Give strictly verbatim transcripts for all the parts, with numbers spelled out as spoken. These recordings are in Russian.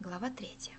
Глава третья.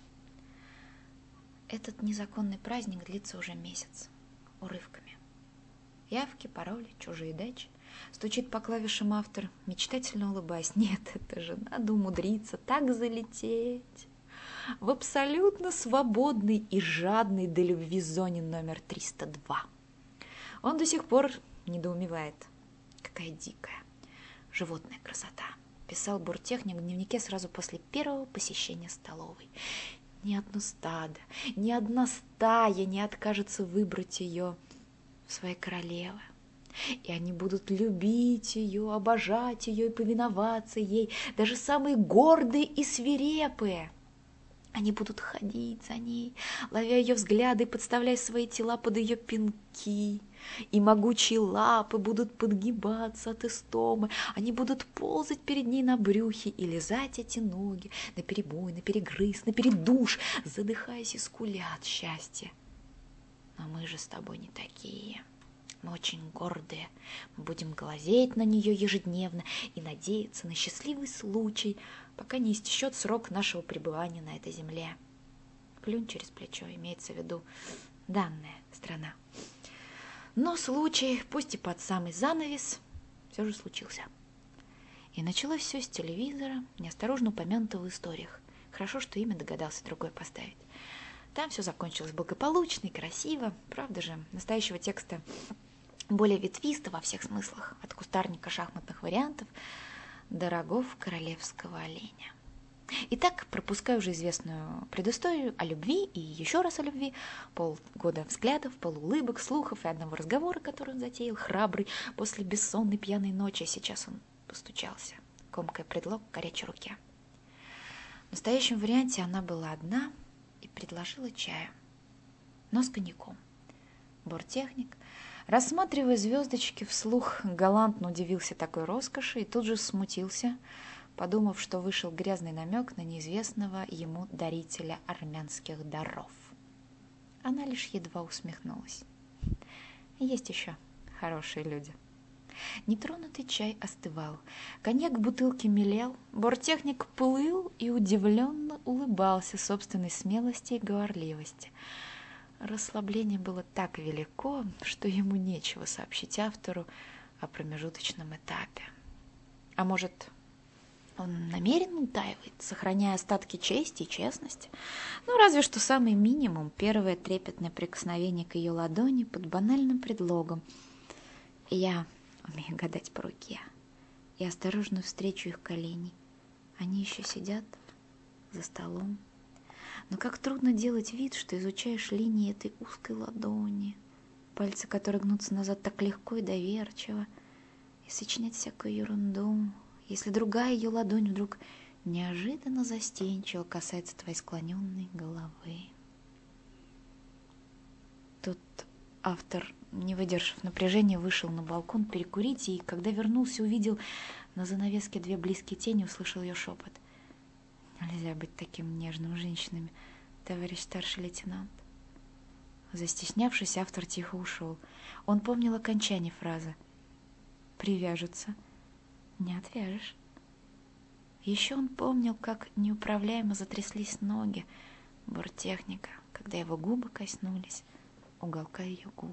Этот незаконный праздник длится уже месяц. Урывками. Явки, пароли, чужие дачи. Стучит по клавишам автор, мечтательно улыбаясь. Нет, это же надо умудриться так залететь. В абсолютно свободный и жадный до любви зоне номер триста два. Он до сих пор недоумевает. Какая дикая, животная красота. Писал бортехник в дневнике сразу после первого посещения столовой. Ни одно стадо, ни одна стая не откажется выбрать ее в своей королевы. И они будут любить ее, обожать ее и повиноваться ей, даже самые гордые и свирепые. Они будут ходить за ней, ловя ее взгляды и подставляя свои тела под ее пинки. И могучие лапы будут подгибаться от истомы. Они будут ползать перед ней на брюхе и лизать эти ноги наперебой, наперегрыз, напередуш, задыхаясь и скуля от счастья. Но мы же с тобой не такие. Мы очень гордые. Мы будем глазеть на нее ежедневно и надеяться на счастливый случай, пока не истечет срок нашего пребывания на этой земле. Плюнь через плечо, имеется в виду данная страна. Но случай, пусть и под самый занавес, все же случился. И началось все с телевизора, неосторожно упомянутого в историях. Хорошо, что имя догадался другой поставить. Там все закончилось благополучно и красиво. Правда же, настоящего текста более ветвисто во всех смыслах, от кустарника шахматных вариантов до рогов королевского оленя. Итак, пропуская уже известную предысторию о любви и еще раз о любви, полгода взглядов, полуулыбок, слухов и одного разговора, который он затеял, храбрый, после бессонной пьяной ночи, а сейчас он постучался, комкая предлог к горячей руке. В настоящем варианте она была одна и предложила чаю, но с коньяком. Бортехник, рассматривая звездочки вслух, галантно удивился такой роскоши и тут же смутился, подумав, что вышел грязный намек на неизвестного ему дарителя армянских даров. Она лишь едва усмехнулась. Есть еще хорошие люди. Нетронутый чай остывал, коньяк в бутылке мелел, бортехник плыл и удивленно улыбался собственной смелости и говорливости. Расслабление было так велико, что ему нечего сообщить автору о промежуточном этапе. А может, он намеренно утаивает, сохраняя остатки чести и честности? Ну, разве что самый минимум, первое трепетное прикосновение к ее ладони под банальным предлогом. Я умею гадать по руке. И осторожно встречу их коленей. Они еще сидят за столом. Но как трудно делать вид, что изучаешь линии этой узкой ладони, пальцы которые гнутся назад так легко и доверчиво, и сочинять всякую ерунду, если другая ее ладонь вдруг неожиданно застенчиво касается твоей склоненной головы. Тут автор, не выдержав напряжения, вышел на балкон перекурить, и когда вернулся, увидел на занавеске две близкие тени, услышал ее шепот. Нельзя быть таким нежным с женщинами, товарищ старший лейтенант. Застеснявшись, автор тихо ушел. Он помнил окончание фразы. Привяжутся, не отвяжешь. Еще он помнил, как неуправляемо затряслись ноги бортехника, когда его губы коснулись уголка ее губ.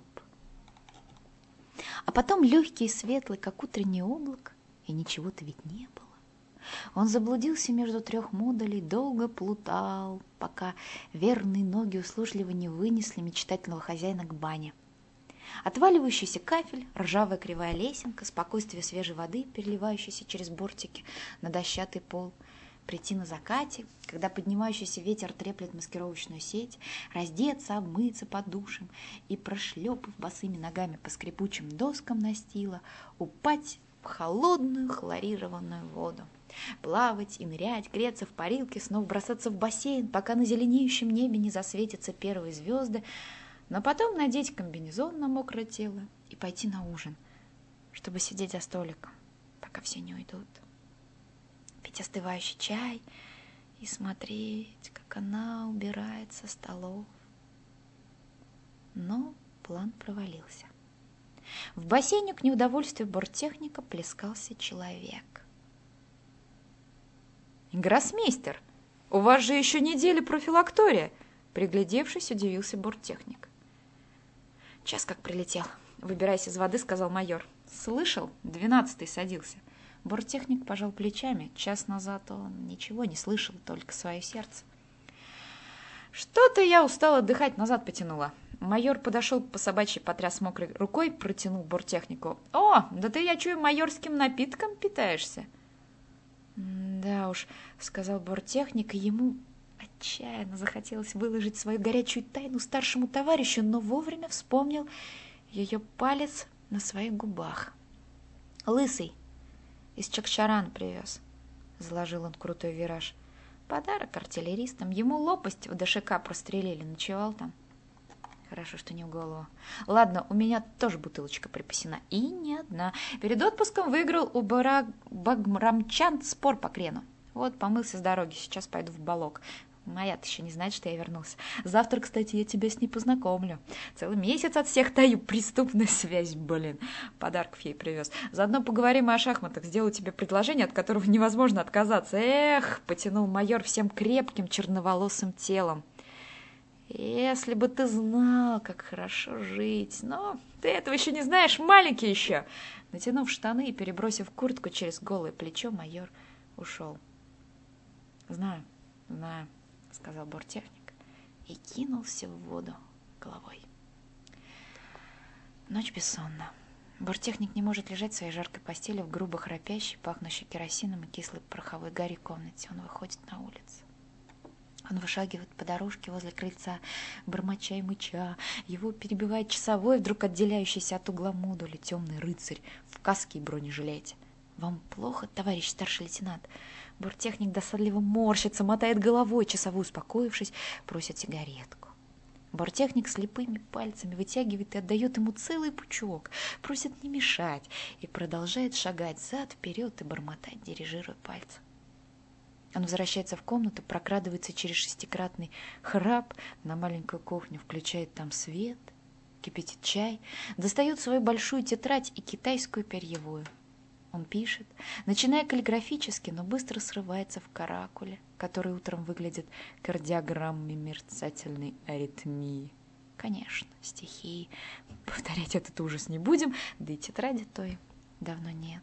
А потом легкий и светлый, как утреннее облако, и ничего-то ведь не было. Он заблудился между трех модулей, долго плутал, пока верные ноги услужливо не вынесли мечтательного хозяина к бане. Отваливающийся кафель, ржавая кривая лесенка, спокойствие свежей воды, переливающейся через бортики на дощатый пол, прийти на закате, когда поднимающийся ветер треплет маскировочную сеть, раздеться, обмыться под душем и, прошлепав босыми ногами по скрипучим доскам настила, упасть в холодную хлорированную воду. Плавать и нырять, греться в парилке, снова бросаться в бассейн, пока на зеленеющем небе не засветятся первые звезды, но потом надеть комбинезон на мокрое тело и пойти на ужин, чтобы сидеть за столиком, пока все не уйдут, пить остывающий чай и смотреть, как она убирает со столов. Но план провалился. В бассейне к неудовольствию борттехника плескался человек. «Гроссмейстер!» — У вас же еще неделя профилактория!» Приглядевшись, удивился борттехник. «Час как прилетел. Выбирайся из воды», — сказал майор. «Слышал? Двенадцатый садился». Борттехник пожал плечами. Час назад он ничего не слышал, только свое сердце. «Что-то я устал отдыхать, назад потянула». Майор подошел по собачьи, потряс мокрой рукой, протянул борттехнику. «О, да ты, я чую, майорским напитком питаешься». «Да уж», — сказал борттехник, и ему отчаянно захотелось выложить свою горячую тайну старшему товарищу, но вовремя вспомнил ее палец на своих губах. «Лысый из Чакчарана привез», — заложил он крутой вираж. «Подарок артиллеристам. Ему лопасть в ДШК прострелили, ночевал там. Хорошо, что не в голову. Ладно, у меня тоже бутылочка припасена. И не одна. Перед отпуском выиграл у Бараг... Баграмчан спор по крену. Вот, помылся с дороги, сейчас пойду в Балок. Моя-то еще не знает, что я вернулся. Завтра, кстати, я тебя с ней познакомлю. Целый месяц от всех таю. Преступная связь, блин. Подарков ей привез. Заодно поговорим и о шахматах. Сделаю тебе предложение, от которого невозможно отказаться. Эх, потянул майор всем крепким черноволосым телом. Если бы ты знал, как хорошо жить. Но ты этого еще не знаешь, маленький еще. Натянув штаны и перебросив куртку через голое плечо, майор ушел. Знаю, знаю, сказал борттехник и кинулся в воду головой. Ночь бессонна. Борттехник не может лежать в своей жаркой постели в грубо храпящей, пахнущей керосином и кислой пороховой гарью комнате. Он выходит на улицу. Он вышагивает по дорожке возле крыльца, бормоча и мыча. Его перебивает часовой, вдруг отделяющийся от угла модуля, темный рыцарь в каске и бронежилете. «Вам плохо, товарищ старший лейтенант?» Борттехник досадливо морщится, мотает головой. Часовой, успокоившись, просит сигаретку. Борттехник слепыми пальцами вытягивает и отдает ему целый пучок, просит не мешать и продолжает шагать зад-вперед и бормотать, дирижируя пальцем. Он возвращается в комнату, прокрадывается через шестикратный храп на маленькую кухню, включает там свет, кипятит чай, достает свою большую тетрадь и китайскую перьевую. Он пишет, начиная каллиграфически, но быстро срывается в каракуле, который утром выглядит кардиограммой мерцательной аритмии. Конечно, стихи. Повторять этот ужас не будем, да и тетради той давно нет.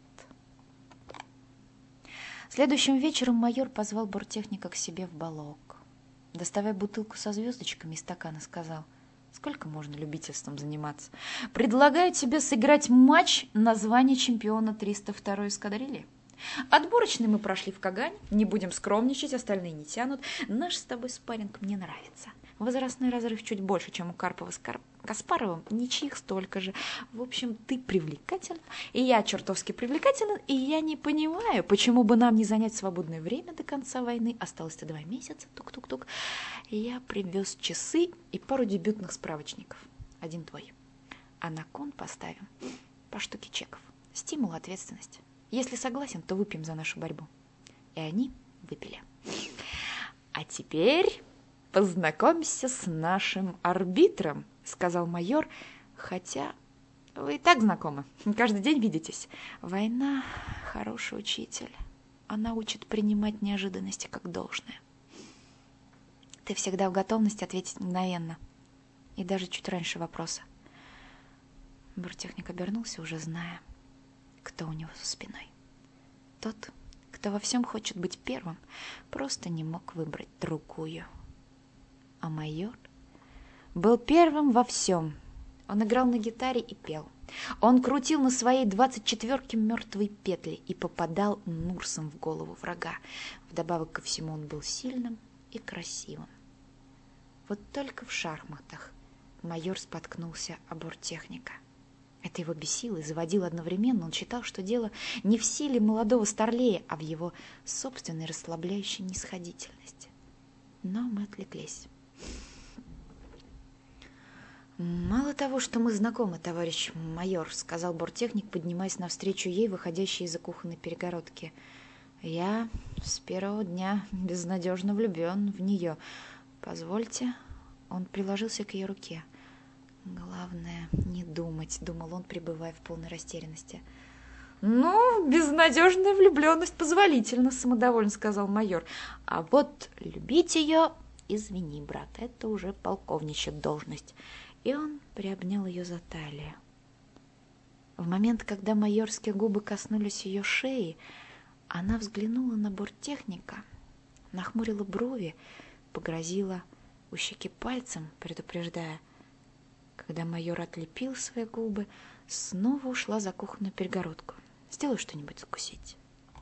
Следующим вечером майор позвал борттехника к себе в Балок. Доставая бутылку со звездочками и стаканы, сказал: «Сколько можно любительством заниматься? Предлагаю тебе сыграть матч на звание чемпиона триста второй эскадрильи. Отборочный мы прошли в Кагане, не будем скромничать, остальные не тянут. Наш с тобой спарринг мне нравится. Возрастной разрыв чуть больше, чем у Карпова с Кар... Каспаровым, ничьих столько же. В общем, ты привлекателен, и я чертовски привлекателен, и я не понимаю, почему бы нам не занять свободное время до конца войны. Осталось-то два месяца, тук-тук-тук. Я привез часы и пару дебютных справочников. Один твой. А на кон поставим по штуке чеков. Стимул, ответственность. Если согласен, то выпьем за нашу борьбу». И они выпили. «А теперь познакомься с нашим арбитром», — сказал майор, «хотя вы и так знакомы, каждый день видитесь. Война — хороший учитель, она учит принимать неожиданности как должное. Ты всегда в готовности ответить мгновенно, и даже чуть раньше вопроса». Борттехник обернулся, уже зная, кто у него за спиной. Тот, кто во всем хочет быть первым, просто не мог выбрать другую. А майор был первым во всем. Он играл на гитаре и пел. Он крутил на своей двадцать четверке мертвые петли и попадал Нурсом в голову врага. Вдобавок ко всему он был сильным и красивым. Вот только в шахматах майор споткнулся о борттехника. Это его бесило и заводило одновременно. Он считал, что дело не в силе молодого старлея, а в его собственной расслабляющей нисходительности. Но мы отвлеклись. «Мало того, что мы знакомы, товарищ майор», — сказал борттехник, поднимаясь навстречу ей, выходящей из-за кухонной перегородки. «Я с первого дня безнадежно влюблен в нее. Позвольте». Он приложился к ее руке. «Главное, не думать», — думал он, пребывая в полной растерянности. «Ну, безнадежная влюбленность позволительно», — самодовольно сказал майор. «А вот любить ее, извини, брат, это уже полковничья должность». И он приобнял ее за талию. В момент, когда майорские губы коснулись ее шеи, она взглянула на борттехника, нахмурила брови, погрозила у щеки пальцем, предупреждая. Когда майор отлепил свои губы, снова ушла за кухонную перегородку. «Сделай что-нибудь закусить».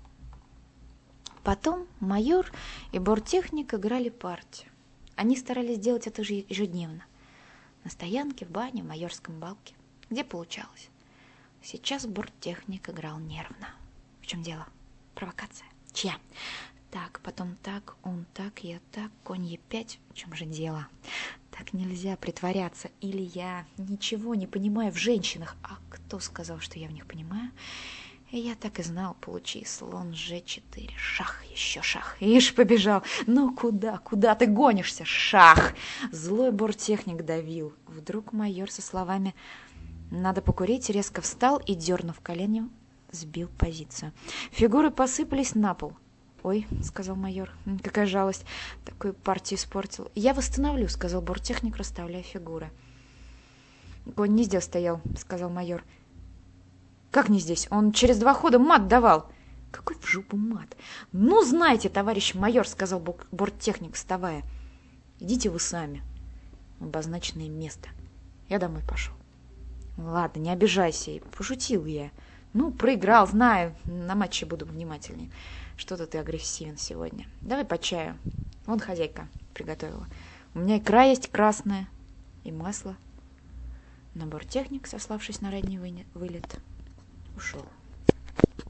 Потом майор и борттехник играли партию. Они старались делать это же ежедневно. На стоянке, в бане, в майорском балке. Где получалось. Сейчас борттехник играл нервно. В чем дело? Провокация. Чья? Так, потом так, он так, я так, конь е пять. В чем же дело? Так нельзя притворяться. Или я ничего не понимаю в женщинах. А кто сказал, что я в них понимаю? И я так и знал, получи, слон же четыре. Шах, еще шах. Ишь, побежал. Ну куда, куда ты гонишься? Шах. Злой борттехник давил. Вдруг майор со словами «надо покурить» резко встал и, дернув коленем, сбил позицию. Фигуры посыпались на пол. «Ой», — сказал майор, — «какая жалость, такую партию испортил». «Я восстановлю», — сказал борттехник, расставляя фигуры. «Конь не здесь стоял», — сказал майор. «Как не здесь? Он через два хода мат давал». «Какой в жопу мат?» «Ну, знаете, товарищ майор», — сказал борттехник, вставая. «Идите вы сами в обозначенное место. Я домой пошел». «Ладно, не обижайся, пошутил я. Ну, проиграл, знаю, на матче буду внимательнее. Что-то ты агрессивен сегодня. Давай по чаю. Вон хозяйка приготовила. У меня икра есть красная и масло». Но борттехник, сославшись на ранний вылет, ушел.